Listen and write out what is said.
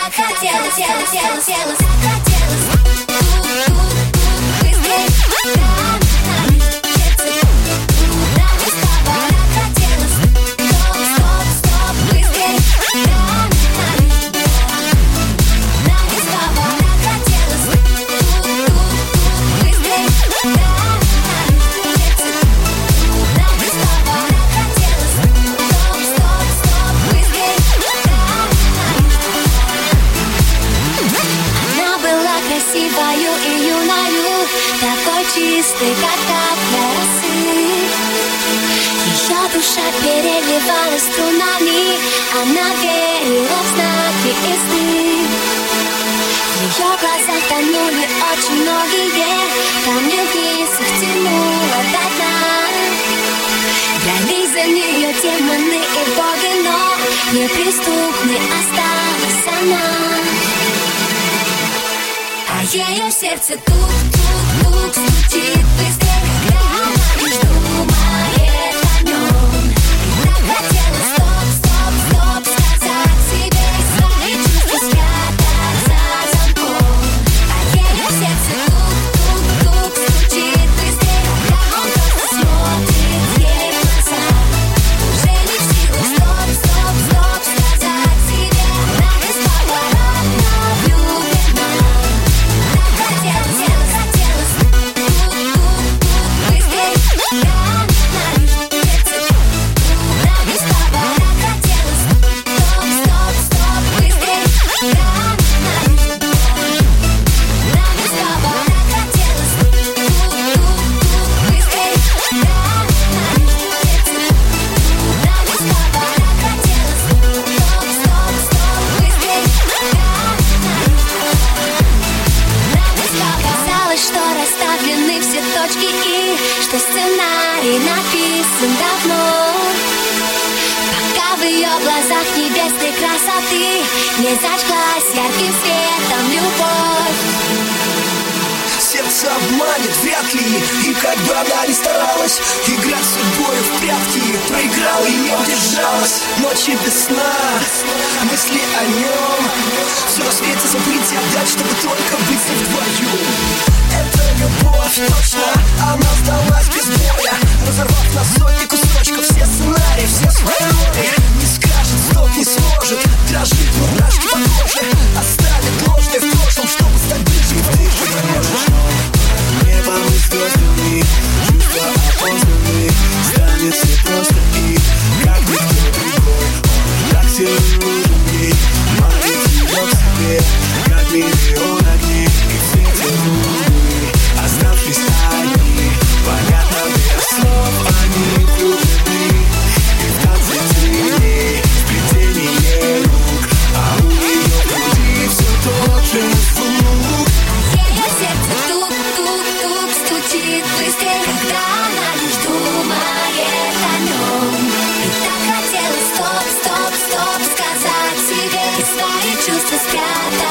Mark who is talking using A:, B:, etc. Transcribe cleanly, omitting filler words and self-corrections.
A: Чистый, как капля росы. Ее душа переливалась струнами, она верила в знаки и сны. В ее глазах тонули очень многие каменки, их тянуло до дна. Дрались за нее демоны и боги, но неприступной осталась она. А ее сердце тук-тук-тук стучит быстрее, когда она лишь думает о нем. И так хотела стоп-стоп-стоп сказать себе свои чувства, спрятать за замком. А ее сердце тук-тук-тук стучит быстрее, когда он просто смотрит ей в глаза. Уже не в силах стоп-стоп-стоп сказать себе, она бесповоротно влюблена. Что сценарий написан давно, пока в ее глазах небесной красоты не зажглась ярким светом любовь.
B: Сердце обманет вряд ли, и как бы она ни старалась играть с судьбой в прятки, проиграла и не удержалась. Ночи без сна, мысли о нем, все на свете забыть и отдать, чтобы только быть с ним вдвоем. Это любовь, точно, она сдалась без боя, разорвав на сотни кусочков все сценарии, все свои роли. Не скажет стоп, не сможет, дрожит мурашки по коже, оставит ложное в прошлом, чтобы стать ближе, ты же поможешь.
C: Небом и звездами, чувства опознаны, станет все просто и как никто другой. Он так сильно нужен ей, манит ее к себе, как миллион огней, и в свете луны, оставшись одни, понятно без слов, они влюблены. И в танце теней, в плетении рук, а у нее в груди все тот же звук.
A: Ее сердце тук-тук-тук стучит быстрее, когда она лишь думает о нем. И так хотела стоп-стоп-стоп сказать себе и свои чувства спрятать